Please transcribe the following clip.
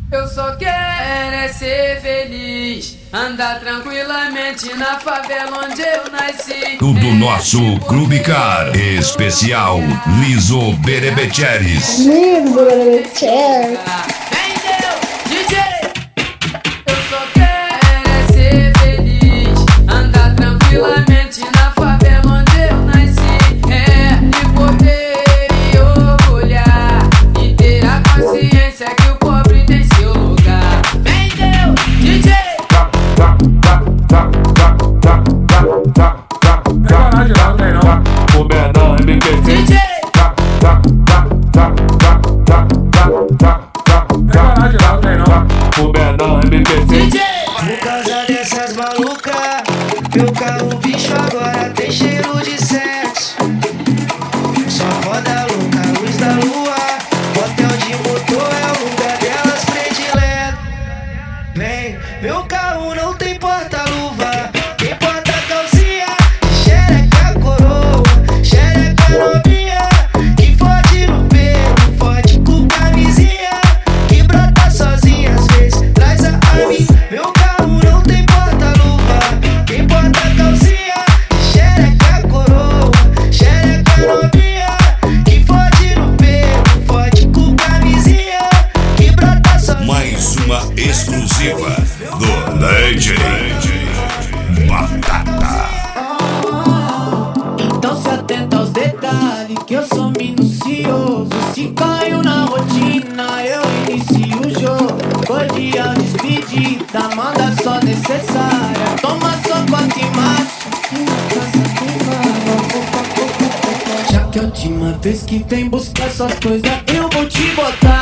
Eu só quero é ser feliz, andar tranquilamente na favela onde eu nasci. Do nosso Clube Car especial Liso Berebecheres. Liso Berebecheres. Entendeu, DJ? Eu só quero é ser feliz, andar tranquilamente na favela onde eu nasci. E poder me orgulhar e ter a consciência que o pobre tem seu lugar. Entendeu, DJ? O menor MPC DJ! O menor MPC DJ! Por causa dessas malucas, meu carro bicho agora tem cheiro de sexo. Só foda louca, luz da lua, hotel de motor é o lugar delas predileto. Vem, meu carro não tem porta-luva, tem porta-calcinha, xereca coroa, xereca novinha, que fode no pelo, fode com camisinha, que brota sozinha às vezes, traz a mim. Meu carro não tem porta-luva, tem porta-calcinha, xereca coroa, xereca novinha, que fode no pelo, fode com camisinha, que brota sozinha. Mais uma exclusiva do DJ Batata. Então se atenta aos detalhes, que eu sou minucioso. Se caiu na rotina, eu inicio o jogo. Cordial despedida, manda só necessária. Toma só quatro e macho, já que a última vez que vem buscar suas coisas, eu vou te botar.